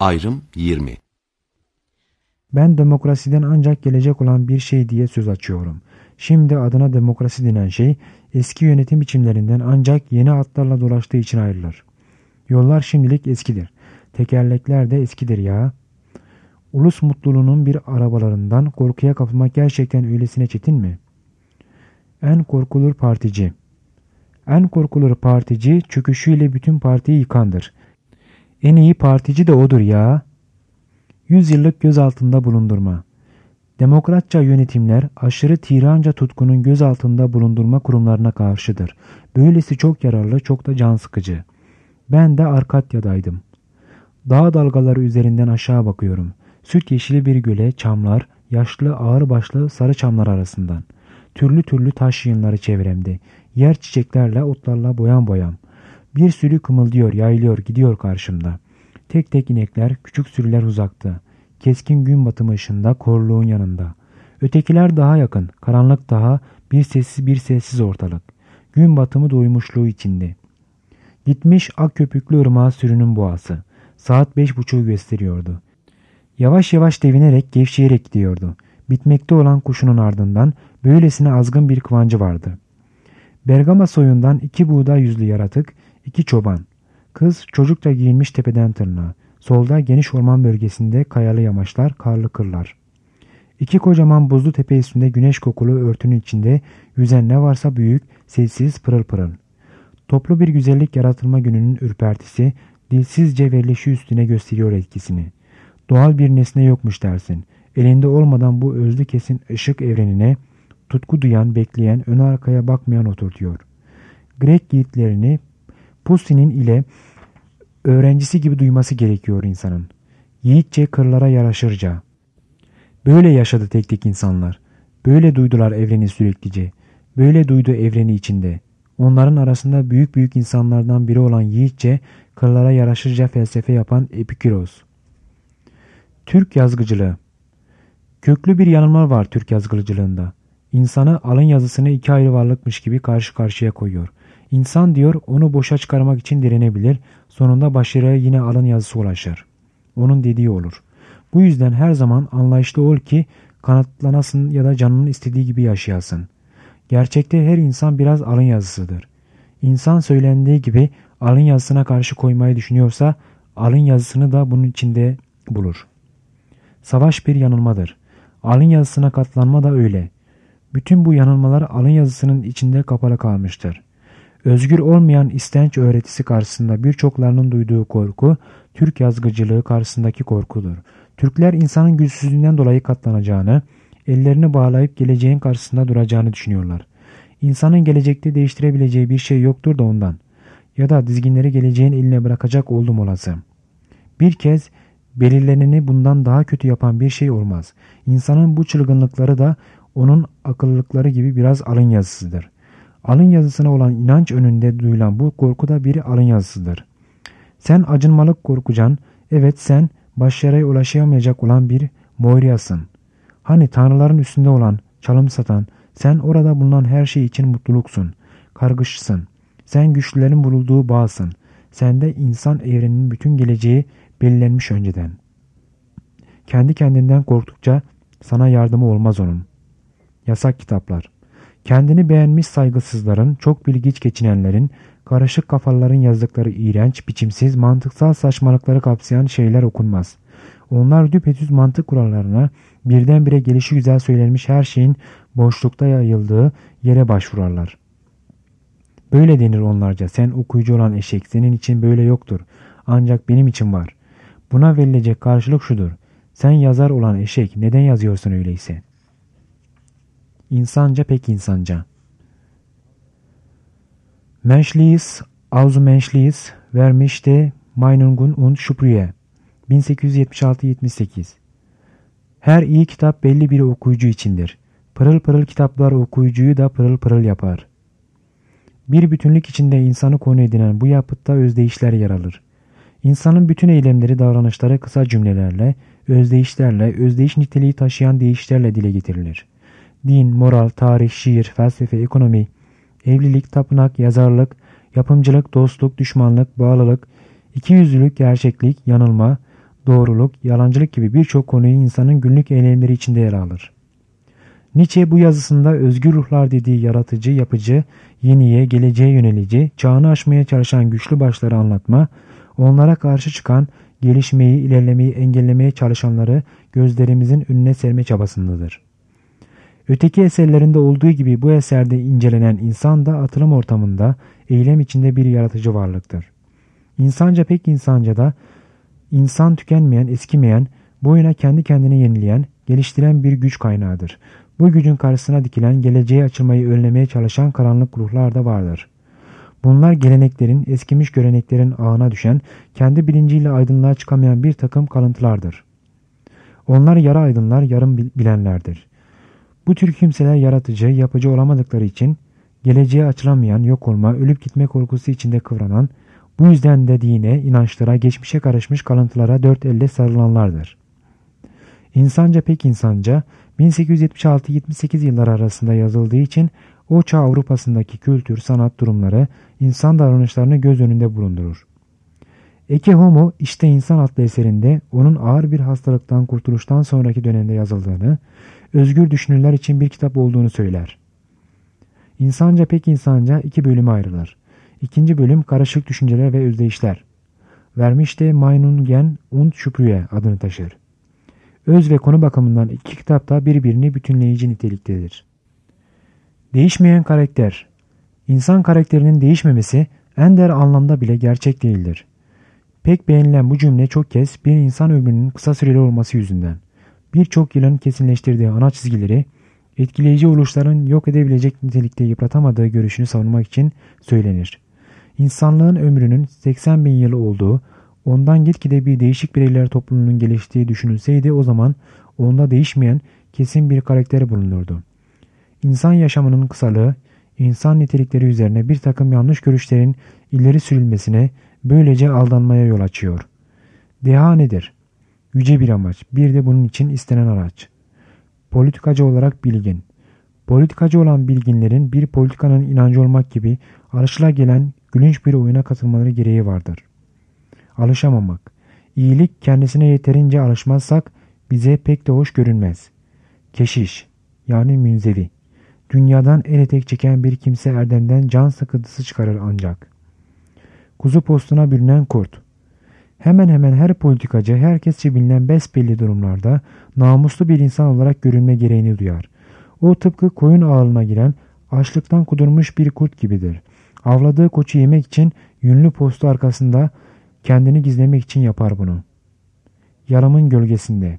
Ayrım 20. Ben demokrasiden ancak gelecek olan bir şey diye söz açıyorum. Şimdi adına demokrasi denen şey eski yönetim biçimlerinden ancak yeni atlarla dolaştığı için ayrılır. Yollar şimdilik eskidir. Tekerlekler de eskidir ya. Ulus mutluluğunun bir arabalarından korkuya kapılmak gerçekten öylesine çetin mi? En korkulur partici. En korkulur partici çöküşüyle bütün partiyi yıkandır. En iyi partici de odur ya. 100 yıllık gözaltında bulundurma. Demokratça yönetimler aşırı tiranca tutkunun gözaltında bulundurma kurumlarına karşıdır. Böylesi çok yararlı, çok da can sıkıcı. Ben de Arkadya'daydım. Dağ dalgaları üzerinden aşağı bakıyorum. Süt yeşili bir göle, çamlar, yaşlı ağırbaşlı sarı çamlar arasından. Türlü türlü taş yığınları çevremde. Yer çiçeklerle, otlarla boyam boyam. Bir sürü kımıldıyor, yayılıyor, gidiyor karşımda. Tek tek inekler, küçük sürüler uzakta. Keskin gün batımı ışığında korluğun yanında. Ötekiler daha yakın, karanlık daha, bir sessiz ortalık. Gün batımı doymuşluğu içinde. Gitmiş ak köpüklü ırmağa sürünün boğası. Saat 5.30'u gösteriyordu. Yavaş yavaş devinerek, gevşeyerek gidiyordu. Bitmekte olan kuşunun ardından böylesine azgın bir kıvancı vardı. Bergama soyundan 2 buğday yüzlü yaratık, 2 çoban. Kız çocukça giyinmiş tepeden tırnağa. Solda geniş orman bölgesinde kayalı yamaçlar, karlı kırlar. 2 kocaman buzlu tepe üstünde güneş kokulu örtünün içinde yüzen ne varsa büyük, sessiz, pırıl pırıl. Toplu bir güzellik yaratılma gününün ürpertisi, dilsizce verilişi üstüne gösteriyor etkisini. Doğal bir nesne yokmuş dersin. Elinde olmadan bu özlü kesin ışık evrenine, tutku duyan, bekleyen, ön arkaya bakmayan oturtuyor. Grek yiğitlerini Pusin'in ile öğrencisi gibi duyması gerekiyor insanın. Yiğitçe kırlara yaraşırca. Böyle yaşadı tek tek insanlar. Böyle duydular evreni süreklice. Böyle duydu evreni içinde. Onların arasında büyük büyük insanlardan biri olan yiğitçe kırlara yaraşırca felsefe yapan Epikuros. Türk yazgıcılığı. Köklü bir yanılma var Türk yazgıcılığında. İnsanı alın yazısını 2 ayrı varlıkmış gibi karşı karşıya koyuyor. İnsan diyor onu boşa çıkarmak için direnebilir, sonunda başarıya yine alın yazısı ulaşır. Onun dediği olur. Bu yüzden her zaman anlayışlı ol ki kanatlanasın ya da canının istediği gibi yaşayasın. Gerçekte her insan biraz alın yazısıdır. İnsan söylendiği gibi alın yazısına karşı koymayı düşünüyorsa alın yazısını da bunun içinde bulur. Savaş bir yanılmadır. Alın yazısına katlanma da öyle. Bütün bu yanılmalar alın yazısının içinde kapalı kalmıştır. Özgür olmayan istenç öğretisi karşısında birçoklarının duyduğu korku, Türk yazgıcılığı karşısındaki korkudur. Türkler insanın güçsüzlüğünden dolayı katlanacağını, ellerini bağlayıp geleceğin karşısında duracağını düşünüyorlar. İnsanın gelecekte değiştirebileceği bir şey yoktur da ondan. Ya da dizginleri geleceğin eline bırakacak oldum olası. Bir kez belirleneni bundan daha kötü yapan bir şey olmaz. İnsanın bu çılgınlıkları da onun akıllılıkları gibi biraz alın yazısıdır. Alın yazısına olan inanç önünde duyulan bu korku da bir alın yazısıdır. Sen acınmalık korkucan, evet sen başarıya ulaşamayacak olan bir Moiria'sın. Hani tanrıların üstünde olan, çalım satan, sen orada bulunan her şey için mutluluksun, kargışsın. Sen güçlülerin bulunduğu bağsın. Sende insan evreninin bütün geleceği belirlenmiş önceden. Kendi kendinden korktukça sana yardımı olmaz onun. Yasak kitaplar. Kendini beğenmiş saygısızların, çok bilgiç geçinenlerin, karışık kafaların yazdıkları iğrenç, biçimsiz, mantıksal saçmalıkları kapsayan şeyler okunmaz. Onlar düpedüz mantık kurallarına, birdenbire gelişigüzel söylenmiş her şeyin boşlukta yayıldığı yere başvurarlar. Böyle denir onlarca, sen okuyucu olan eşek, senin için böyle yoktur. Ancak benim için var. Buna verilecek karşılık şudur. Sen yazar olan eşek, neden yazıyorsun öyleyse? İnsanca pek insanca. Menschliches, Außenmenschliches vermişte Meinungen und Sprüche 1876-78. Her iyi kitap belli bir okuyucu içindir. Pırıl pırıl kitaplar okuyucuyu da pırıl pırıl yapar. Bir bütünlük içinde insanı konu edinen bu yapıtta özdeyişler yer alır. İnsanın bütün eylemleri, davranışları kısa cümlelerle, özdeyişlerle, özdeyiş niteliği taşıyan deyişlerle dile getirilir. Din, moral, tarih, şiir, felsefe, ekonomi, evlilik, tapınak, yazarlık, yapımcılık, dostluk, düşmanlık, bağlılık, ikiyüzlülük, gerçeklik, yanılma, doğruluk, yalancılık gibi birçok konuyu insanın günlük eylemleri içinde yer alır. Nietzsche bu yazısında özgür ruhlar dediği yaratıcı, yapıcı, yeniye, geleceğe yönelici, çağını aşmaya çalışan güçlü başları anlatma, onlara karşı çıkan, gelişmeyi, ilerlemeyi engellemeye çalışanları gözlerimizin önüne serme çabasındadır. Öteki eserlerinde olduğu gibi bu eserde incelenen insan da atılım ortamında, eylem içinde bir yaratıcı varlıktır. İnsanca pek insanca da, insan tükenmeyen, eskimeyen, boyuna kendi kendini yenileyen, geliştiren bir güç kaynağıdır. Bu gücün karşısına dikilen, geleceğe açılmayı önlemeye çalışan karanlık ruhlar da vardır. Bunlar geleneklerin, eskimiş göreneklerin ağına düşen, kendi bilinciyle aydınlığa çıkamayan bir takım kalıntılardır. Onlar yarı aydınlar, yarım bilenlerdir. Bu tür kimseler yaratıcı, yapıcı olamadıkları için, geleceğe açılamayan, yok olma, ölüp gitme korkusu içinde kıvranan, bu yüzden de dine, inançlara, geçmişe karışmış kalıntılara dört elle sarılanlardır. İnsanca pek insanca 1876-78 yılları arasında yazıldığı için o çağ Avrupa'sındaki kültür, sanat durumları, insan davranışlarını göz önünde bulundurur. Ecce Homo işte insan adlı eserinde onun ağır bir hastalıktan kurtuluştan sonraki dönemde yazıldığını, özgür düşünürler için bir kitap olduğunu söyler. İnsanca pek insanca iki bölüme ayrılır. İkinci bölüm karışık düşünceler ve özdeyişler. Vermişte Meinungen und Sprüche adını taşır. Öz ve konu bakımından iki kitap da birbirini bütünleyici niteliktedir. Değişmeyen karakter. İnsan karakterinin değişmemesi ender anlamda bile gerçek değildir. Pek beğenilen bu cümle çok kez bir insan ömrünün kısa süreli olması yüzünden, birçok yılın kesinleştirdiği ana çizgileri, etkileyici oluşların yok edebilecek nitelikte yıpratamadığı görüşünü savunmak için söylenir. İnsanlığın ömrünün 80 bin yılı olduğu, ondan gitgide bir değişik bireyler topluluğunun geliştiği düşünülseydi o zaman onda değişmeyen kesin bir karakter bulunurdu. İnsan yaşamının kısalığı, insan nitelikleri üzerine bir takım yanlış görüşlerin ileri sürülmesine, böylece aldanmaya yol açıyor. Deha nedir? Yüce bir amaç, bir de bunun için istenen araç. Politikacı olarak bilgin. Politikacı olan bilginlerin bir politikanın inancı olmak gibi alışılagelen gülünç bir oyuna katılmaları gereği vardır. Alışamamak. İyilik kendisine yeterince alışmazsak bize pek de hoş görünmez. Keşiş yani münzevi. Dünyadan el etek çeken bir kimse erdemden can sıkıntısı çıkarır ancak. Kuzu postuna bürünen kurt. Hemen hemen her politikacı herkesçe bilinen besbelli durumlarda namuslu bir insan olarak görünme gereğini duyar. O tıpkı koyun ağına giren açlıktan kudurmuş bir kurt gibidir. Avladığı koçu yemek için yünlü postu arkasında kendini gizlemek için yapar bunu. Yalımın gölgesinde.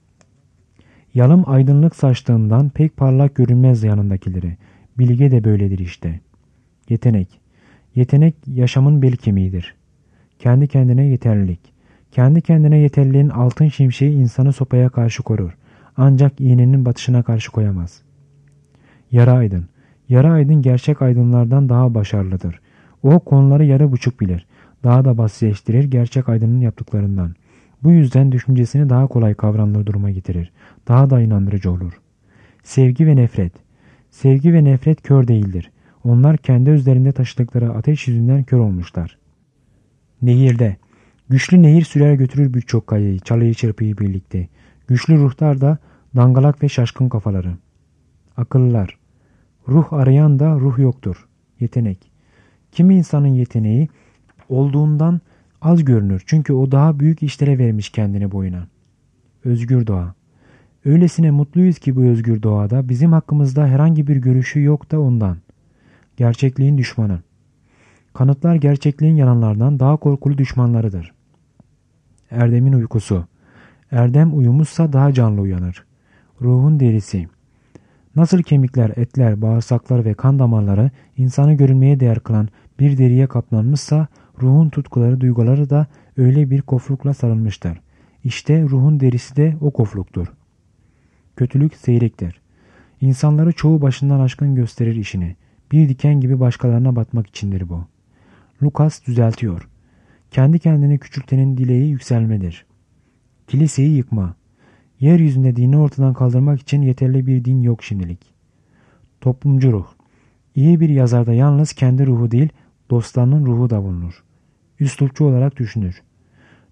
Yalım aydınlık saçtığından pek parlak görünmez yanındakileri. Bilge de böyledir işte. Yetenek. Yetenek yaşamın bel kemiğidir. Kendi kendine yeterlilik. Kendi kendine yeterliliğin altın şimşeği insanı sopaya karşı korur. Ancak iğnenin batışına karşı koyamaz. Yarı aydın. Yarı aydın gerçek aydınlardan daha başarılıdır. O konuları yarı buçuk bilir. Daha da basitleştirir gerçek aydının yaptıklarından. Bu yüzden düşüncesini daha kolay kavranılır duruma getirir. Daha da inandırıcı olur. Sevgi ve nefret. Sevgi ve nefret kör değildir. Onlar kendi özlerinde taşıdıkları ateş yüzünden kör olmuşlar. Nehirde. Güçlü nehir sürer götürür birçok kayayı, çalıyı çırpıyı birlikte. Güçlü ruhlar da dangalak ve şaşkın kafaları. Akıllılar. Ruh arayan da ruh yoktur. Yetenek. Kimi insanın yeteneği olduğundan az görünür çünkü o daha büyük işlere vermiş kendini boyuna. Özgür doğa. Öylesine mutluyuz ki bu özgür doğada bizim hakkımızda herhangi bir görüşü yok da ondan. Gerçekliğin düşmanı. Kanıtlar gerçekliğin yalanlardan daha korkulu düşmanlarıdır. Erdemin uykusu. Erdem uyumuzsa daha canlı uyanır. Ruhun derisi. Nasıl kemikler, etler, bağırsaklar ve kan damarları insanı görünmeye değer kılan bir deriye kaplanmışsa, ruhun tutkuları, duyguları da öyle bir koflukla sarılmıştır. İşte ruhun derisi de o kofluktur. Kötülük seyrektir. İnsanları çoğu başından aşkın gösterir işini. Bir diken gibi başkalarına batmak içindir bu. Lukas düzeltiyor. Kendi kendini küçültenin dileği yükselmedir. Kiliseyi yıkma. Yeryüzünde dini ortadan kaldırmak için yeterli bir din yok şimdilik. Toplumcu ruh. İyi bir yazarda yalnız kendi ruhu değil, dostlarının ruhu da bulunur. Üslupçu olarak düşünür.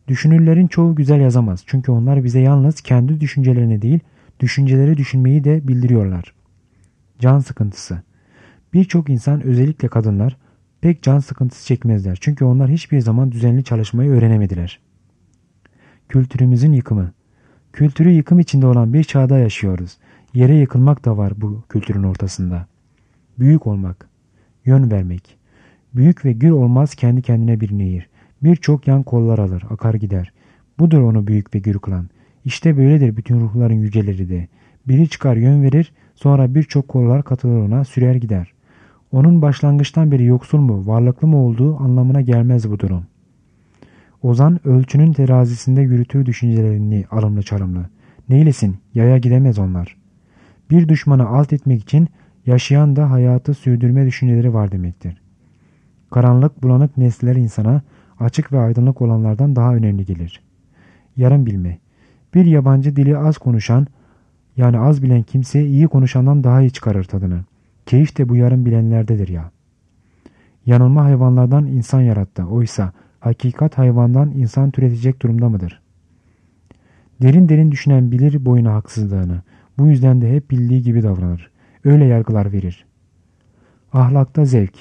Düşünürlerin çoğu güzel yazamaz. Çünkü onlar bize yalnız kendi düşüncelerini değil, düşünceleri düşünmeyi de bildiriyorlar. Can sıkıntısı. Birçok insan, özellikle kadınlar, pek can sıkıntısı çekmezler. Çünkü onlar hiçbir zaman düzenli çalışmayı öğrenemediler. Kültürümüzün yıkımı. Kültürü yıkım içinde olan bir çağda yaşıyoruz. Yere yıkılmak da var bu kültürün ortasında. Büyük olmak, yön vermek. Büyük ve gür olmaz kendi kendine bir nehir. Birçok yan kollar alır, akar gider. Budur onu büyük ve gür kılan. İşte böyledir bütün ruhların yüceleri de. Biri çıkar yön verir, sonra birçok kollar katılır ona, sürer gider. Onun başlangıçtan beri yoksul mu, varlıklı mı olduğu anlamına gelmez bu durum. Ozan ölçünün terazisinde yürütür düşüncelerini alımlı çalımlı. Neylesin, yaya gidemez onlar. Bir düşmanı alt etmek için yaşayan da hayatı sürdürme düşünceleri var demektir. Karanlık, bulanık nesneler insana açık ve aydınlık olanlardan daha önemli gelir. Yarım bilme. Bir yabancı dili az konuşan, yani az bilen kimse iyi konuşandan daha iyi çıkarır tadını. Keyif de bu yarım bilenlerdedir ya. Yanılma hayvanlardan insan yarattı. Oysa hakikat hayvandan insan türetecek durumda mıdır? Derin derin düşünen bilir boyuna haksızlığını. Bu yüzden de hep bildiği gibi davranır. Öyle yargılar verir. Ahlakta zevk.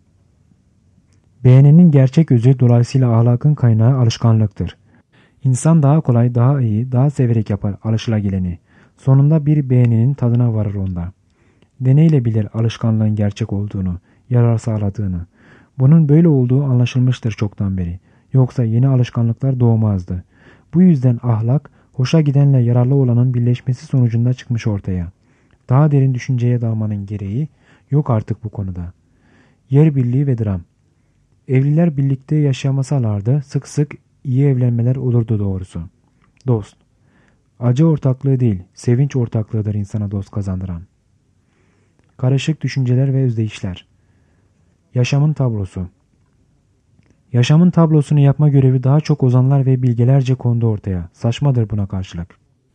Beğenenin gerçek özü, dolayısıyla ahlakın kaynağı alışkanlıktır. İnsan daha kolay, daha iyi, daha severek yapar alışılageleni. Sonunda bir beğeninin tadına varır onda. Deneyle bilir alışkanlığın gerçek olduğunu, yarar sağladığını. Bunun böyle olduğu anlaşılmıştır çoktan beri. Yoksa yeni alışkanlıklar doğmazdı. Bu yüzden ahlak, hoşa gidenle yararlı olanın birleşmesi sonucunda çıkmış ortaya. Daha derin düşünceye dalmanın gereği yok artık bu konuda. Yer birliği ve dram. Evliler birlikte yaşamasalardı sık sık iyi evlenmeler olurdu doğrusu. Dost. Acı ortaklığı değil, sevinç ortaklığıdır insana dost kazandıran. Karışık düşünceler ve özdeyişler. Yaşamın tablosu. Yaşamın tablosunu yapma görevi daha çok ozanlar ve bilgelerce kondu ortaya. Saçmadır buna karşılık.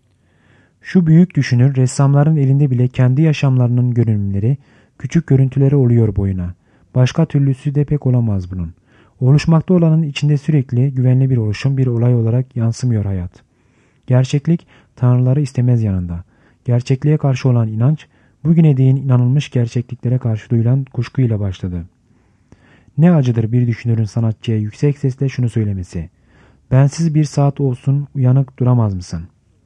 Şu büyük düşünür, ressamların elinde bile kendi yaşamlarının görünümleri, küçük görüntüleri oluyor boyuna. Başka türlüsü de pek olamaz bunun. Oluşmakta olanın içinde sürekli güvenli bir oluşum, bir olay olarak yansımıyor hayat. Gerçeklik tanrıları istemez yanında. Gerçekliğe karşı olan inanç, bugüne değin inanılmış gerçekliklere karşı duyulan kuşkuyla başladı. Ne acıdır bir düşünürün sanatçıya yüksek sesle şunu söylemesi. Bensiz bir saat olsun uyanık duramaz mısın?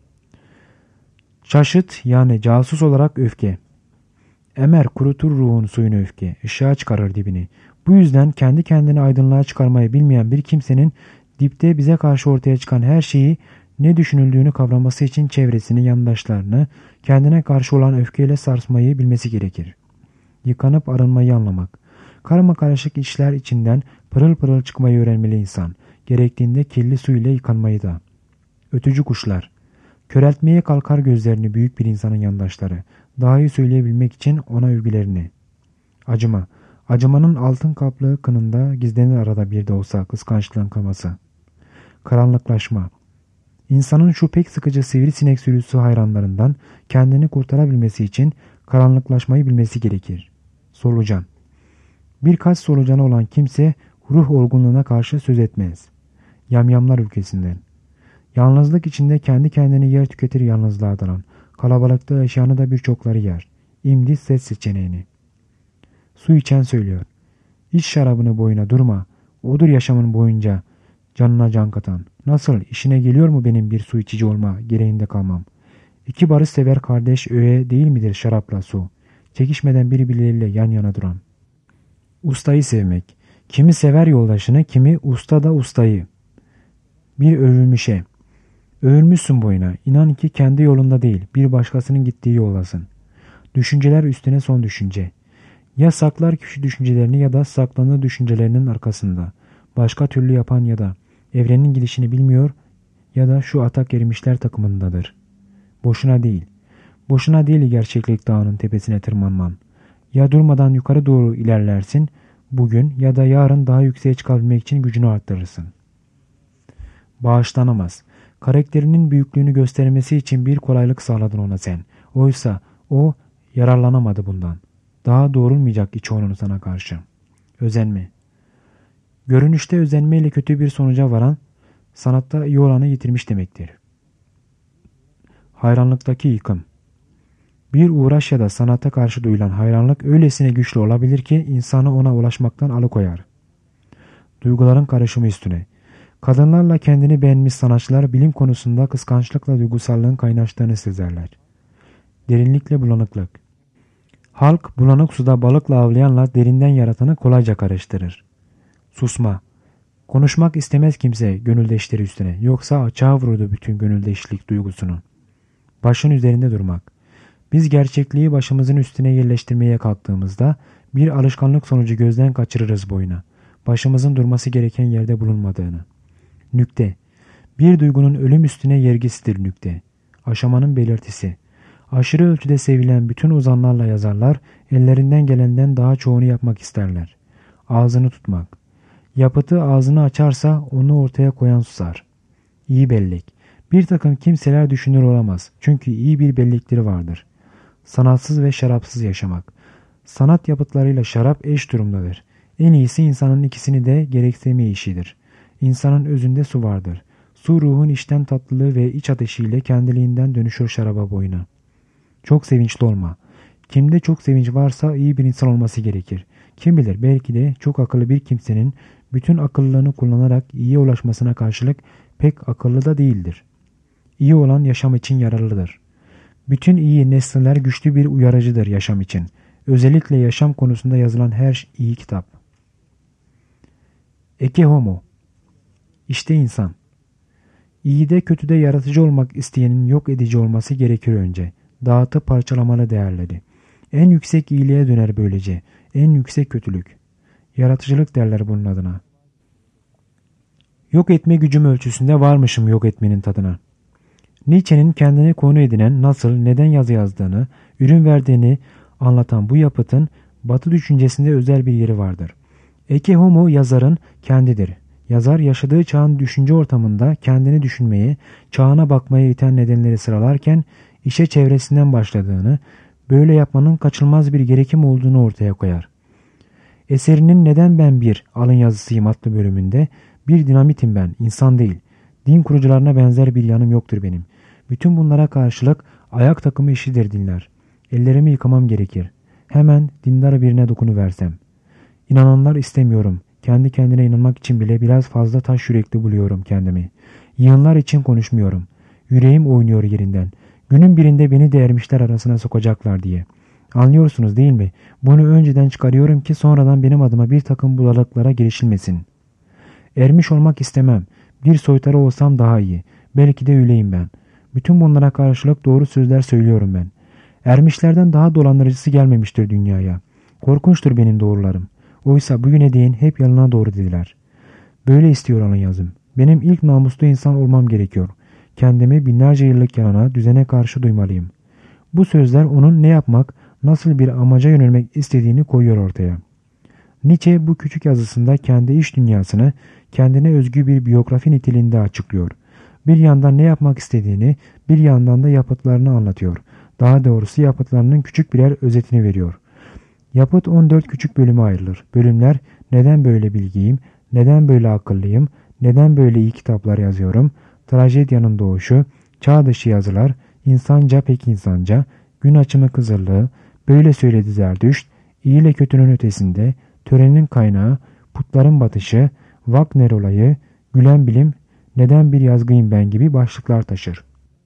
Şaşıt, yani casus olarak öfke. Emer kurutur ruhun suyunu öfke, ışığa çıkarır dibini. Bu yüzden kendi kendini aydınlığa çıkarmayı bilmeyen bir kimsenin dipte bize karşı ortaya çıkan her şeyi, ne düşünüldüğünü kavraması için çevresini, yandaşlarını, kendine karşı olan öfkeyle sarsmayı bilmesi gerekir. Yıkanıp arınmayı anlamak. Karmakarışık işler içinden pırıl pırıl çıkmayı öğrenmeli insan. Gerektiğinde kirli su ile yıkanmayı da. Ötücü kuşlar. Köreltmeye kalkar gözlerini büyük bir insanın yandaşları. Daha iyi söyleyebilmek için ona övgülerini. Acıma. Acımanın altın kaplı kınında gizlenir arada bir de olsa kıskançlığın kaması. Karanlıklaşma. İnsanın şu pek sıkıcı sivrisinek sürüsü hayranlarından kendini kurtarabilmesi için karanlıklaşmayı bilmesi gerekir. Solucan. Birkaç solucanı olan kimse ruh olgunluğuna karşı söz etmez. Yamyamlar ülkesinden. Yalnızlık içinde kendi kendini yer tüketir yalnızlığa dalan. Kalabalıkta yaşayanı da birçokları yer. İmdi ses seçeneğini. Su içen söylüyor. İç şarabını boyuna durma. Odur yaşamın boyunca canına can katan. Nasıl, işine geliyor mu benim bir su içici olma gereğinde kalmam? İki barış sever kardeş öğe değil midir şarapla su? Çekişmeden birbirleriyle yan yana duran. Ustayı sevmek. Kimi sever yoldaşını, kimi usta da ustayı. Bir övülmüşe. Övülmüşsün boyuna. İnan ki kendi yolunda değil, bir başkasının gittiği yoldasın. Düşünceler üstüne son düşünce. Ya saklar kişi düşüncelerini ya da saklanır düşüncelerinin arkasında. Başka türlü yapan ya da evrenin gidişini bilmiyor ya da şu atak erimişler takımındadır. Boşuna değil. Boşuna değil gerçeklik dağının tepesine tırmanman. Ya durmadan yukarı doğru ilerlersin bugün ya da yarın daha yükseğe çıkabilmek için gücünü arttırırsın. Bağışlanamaz. Karakterinin büyüklüğünü göstermesi için bir kolaylık sağladın ona sen. Oysa o yararlanamadı bundan. Daha doğrulmayacak içi onun sana karşı. Özenme. Görünüşte özenmeyle kötü bir sonuca varan, sanatta iyi olanı yitirmiş demektir. Hayranlıktaki yıkım. Bir uğraş ya da sanata karşı duyulan hayranlık öylesine güçlü olabilir ki insanı ona ulaşmaktan alıkoyar. Duyguların karışımı üstüne. Kadınlarla kendini beğenmiş sanatçılar bilim konusunda kıskançlıkla duygusallığın kaynaştığını sezerler. Derinlikle bulanıklık. Halk bulanık suda balıkla avlayanla derinden yaratanı kolayca karıştırır. Susma. Konuşmak istemez kimse gönüldeşleri üstüne, yoksa açığa vururdu bütün gönüldeşlik duygusunu. Başın üzerinde durmak. Biz gerçekliği başımızın üstüne yerleştirmeye kalktığımızda bir alışkanlık sonucu gözden kaçırırız boyuna. Başımızın durması gereken yerde bulunmadığını. Nükte. Bir duygunun ölüm üstüne yergisidir nükte. Aşamanın belirtisi. Aşırı ölçüde sevilen bütün ozanlarla yazarlar ellerinden gelenden daha çoğunu yapmak isterler. Ağzını tutmak. Yapıtı ağzını açarsa onu ortaya koyan susar. İyi bellek. Bir takım kimseler düşünür olamaz. Çünkü iyi bir bellekleri vardır. Sanatsız ve şarapsız yaşamak. Sanat yapıtlarıyla şarap eş durumdadır. En iyisi insanın ikisini de gerektirme işidir. İnsanın özünde su vardır. Su ruhun içten tatlılığı ve iç ateşiyle kendiliğinden dönüşür şaraba boyuna. Çok sevinçli olma. Kimde çok sevinç varsa iyi bir insan olması gerekir. Kim bilir, belki de çok akıllı bir kimsenin bütün akıllılığını kullanarak iyiye ulaşmasına karşılık pek akıllı da değildir. İyi olan yaşam için yararlıdır. Bütün iyi nesneler güçlü bir uyarıcıdır yaşam için. Özellikle yaşam konusunda yazılan her iyi kitap. Ecce homo. İşte insan. İyide kötüde yaratıcı olmak isteyenin yok edici olması gerekir önce. Dağıtıp parçalamalı değerleri. En yüksek iyiliğe döner böylece. En yüksek kötülük. Yaratıcılık derler bunun adına. Yok etme gücüm ölçüsünde varmışım yok etmenin tadına. Nietzsche'nin kendine konu edinen nasıl, neden yazı yazdığını, ürün verdiğini anlatan bu yapıtın Batı düşüncesinde özel bir yeri vardır. Ecce homo yazarın kendidir. Yazar yaşadığı çağın düşünce ortamında kendini düşünmeye, çağına bakmaya iten nedenleri sıralarken işe çevresinden başladığını, böyle yapmanın kaçınılmaz bir gerekim olduğunu ortaya koyar. Eserinin Neden Ben Bir Alın Yazısıyım adlı bölümünde bir dinamitim ben, insan değil. Din kurucularına benzer bir yanım yoktur benim. Bütün bunlara karşılık ayak takımı işidir dinler. Ellerimi yıkamam gerekir. Hemen dindar birine dokunuversem. İnananlar istemiyorum. Kendi kendine inanmak için bile biraz fazla taş yürekli buluyorum kendimi. Yığınlar için konuşmuyorum. Yüreğim oynuyor yerinden. Günün birinde beni de ermişler arasına sokacaklar diye. Anlıyorsunuz değil mi? Bunu önceden çıkarıyorum ki sonradan benim adıma bir takım budalıklara girişilmesin. Ermiş olmak istemem. Bir soytarı olsam daha iyi. Belki de öyleyim ben. Bütün bunlara karşılık doğru sözler söylüyorum ben. Ermişlerden daha dolandırıcısı gelmemiştir dünyaya. Korkunçtur benim doğrularım. Oysa bugüne değin hep yanına doğru dediler. Böyle istiyor alın yazım. Benim ilk namuslu insan olmam gerekiyor. Kendimi binlerce yıllık yalana, düzene karşı duymalıyım. Bu sözler onun ne yapmak, nasıl bir amaca yönelmek istediğini koyuyor ortaya. Nietzsche bu küçük yazısında kendi iş dünyasını kendine özgü bir biyografi niteliğinde açıklıyor. Bir yandan ne yapmak istediğini, bir yandan da yapıtlarını anlatıyor. Daha doğrusu yapıtlarının küçük birer özetini veriyor. Yapıt 14 küçük bölüme ayrılır. Bölümler neden böyle bilgiyim, neden böyle akıllıyım, neden böyle iyi kitaplar yazıyorum, trajedyanın doğuşu, çağ dışı yazılar, insanca pek insanca, gün açımı Kızıllığı, böyle söyledi Zerdüşt, iyi ile kötünün ötesinde, törenin kaynağı, putların batışı, Wagner olayı, gülen bilim, neden bir yazgıyım ben gibi başlıklar taşır.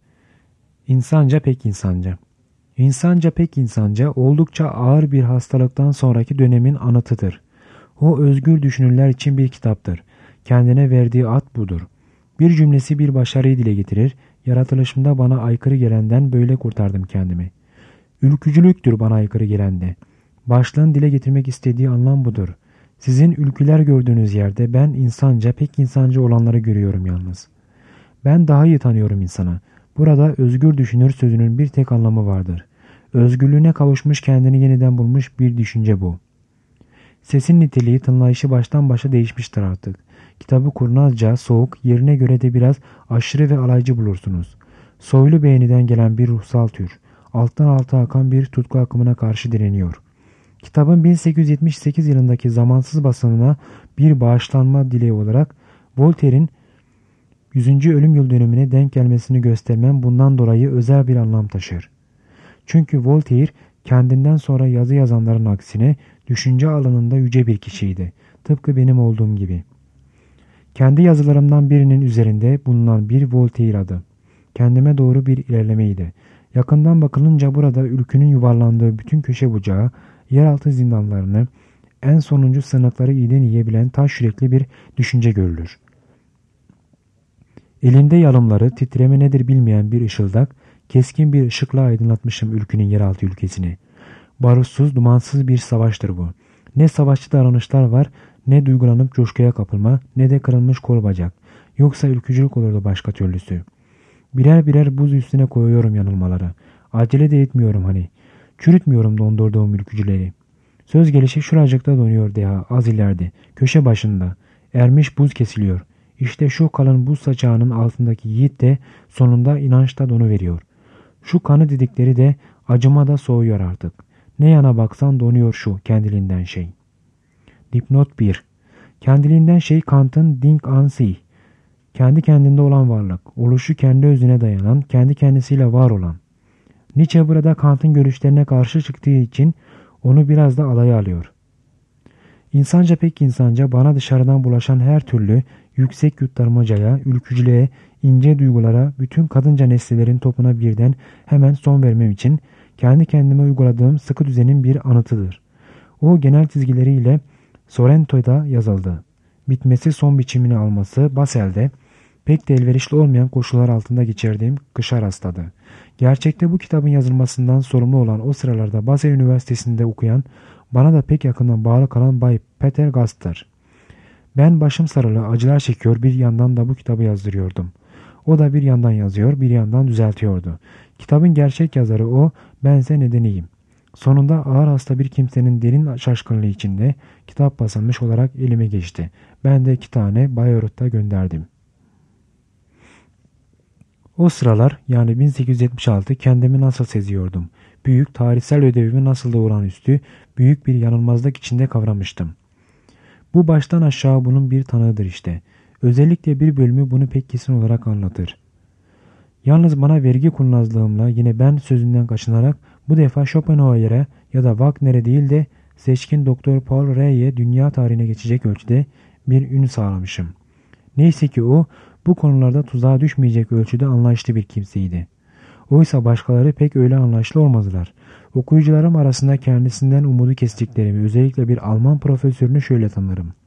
İnsanca pek insanca. İnsanca pek insanca oldukça ağır bir hastalıktan sonraki dönemin anıtıdır. O özgür düşünürler için bir kitaptır. Kendine verdiği ad budur. Bir cümlesi bir başarıyı dile getirir. Yaratılışımda bana aykırı gelenden böyle kurtardım kendimi. Ülkücülüktür bana aykırı gelende. Başlığın dile getirmek istediği anlam budur. Sizin ülküler gördüğünüz yerde ben insanca pek insanca olanları görüyorum yalnız. Ben daha iyi tanıyorum insana. Burada özgür düşünür sözünün bir tek anlamı vardır. Özgürlüğüne kavuşmuş, kendini yeniden bulmuş bir düşünce bu. Sesin niteliği, tınlayışı baştan başa değişmiştir artık. Kitabı kurnazca, soğuk, yerine göre de biraz aşırı ve alaycı bulursunuz. Soylu beğeniden gelen bir ruhsal tür, alttan alta akan bir tutku akımına karşı direniyor. Kitabın 1878 yılındaki zamansız basınına bir bağışlanma dileği olarak Voltaire'in 100. ölüm yıl dönümüne denk gelmesini göstermem bundan dolayı özel bir anlam taşır. Çünkü Voltaire kendinden sonra yazı yazanların aksine düşünce alanında yüce bir kişiydi. Tıpkı benim olduğum gibi. Kendi yazılarımdan birinin üzerinde bulunan bir Voltaire adı. Kendime doğru bir ilerlemeydi. Yakından bakılınca burada ülkünün yuvarlandığı bütün köşe bucağı, yeraltı zindanlarını, en sonuncu sığınakları iyiden yiyebilen taş yürekli bir düşünce görülür. Elinde yalımları, titreme nedir bilmeyen bir ışıldak, keskin bir ışıkla aydınlatmışım ülkünün yeraltı ülkesini. Barutsuz, dumansız bir savaştır bu. Ne savaşçı davranışlar var, ne duygulanıp coşkuya kapılma, ne de kırılmış kol bacak. Yoksa ülkücülük olurdu başka türlüsü. Birer birer buz üstüne koyuyorum yanılmaları. Acele de etmiyorum hani. Çürütmüyorum dondurduğum ülkücüleri. Söz gelişi şuracıkta donuyor deha az ileride. Köşe başında. Ermiş buz kesiliyor. İşte şu kalın buz saçağının altındaki yiğit de sonunda inançta donuveriyor. Şu kanı didikleri de acıma da soğuyor artık. Ne yana baksan donuyor şu kendiliğinden şey. Dipnot 1. Kendiliğinden şey Kant'ın Ding an sich. Kendi kendinde olan varlık. Oluşu kendi özüne dayanan, kendi kendisiyle var olan. Nietzsche burada Kant'ın görüşlerine karşı çıktığı için onu biraz da alaya alıyor. İnsanca pek insanca bana dışarıdan bulaşan her türlü yüksek yuttarmacaya, ülkücülüğe, ince duygulara, bütün kadınca nesnelerin topuna birden hemen son vermem için kendi kendime uyguladığım sıkı düzenin bir anıtıdır. O genel çizgileriyle Sorrento'da yazıldı. Bitmesi son biçimini alması Basel'de pek de elverişli olmayan koşullar altında geçirdiğim kışa rastladı. Gerçekte bu kitabın yazılmasından sorumlu olan o sıralarda Basel Üniversitesi'nde okuyan, bana da pek yakından bağlı kalan Bay Peter Gast'tır. Ben başım sarılı acılar çekiyor, bir yandan da bu kitabı yazdırıyordum. O da bir yandan yazıyor, bir yandan düzeltiyordu. Kitabın gerçek yazarı o, bense nedeniyim. Sonunda ağır hasta bir kimsenin derin şaşkınlığı içinde kitap basılmış olarak elime geçti. Ben de 2 tane Bayreuth'a gönderdim. O sıralar yani 1876 kendimi nasıl seziyordum. Büyük tarihsel ödevimi nasıl da olağanüstü, büyük bir yanılmazlık içinde kavramıştım. Bu baştan aşağı bunun bir tanığıdır işte. Özellikle bir bölümü bunu pek kesin olarak anlatır. Yalnız bana vergi kurnazlığımla yine ben sözünden kaçınarak bu defa Schopenhauer'e ya da Wagner'e değil de seçkin Doktor Paul Rey'e dünya tarihine geçecek ölçüde bir ün sağlamışım. Neyse ki o bu konularda tuzağa düşmeyecek ölçüde anlayışlı bir kimseydi. Oysa başkaları pek öyle anlayışlı olmadılar. Okuyucularım arasında kendisinden umudu kestiklerimi özellikle bir Alman profesörünü şöyle tanırım.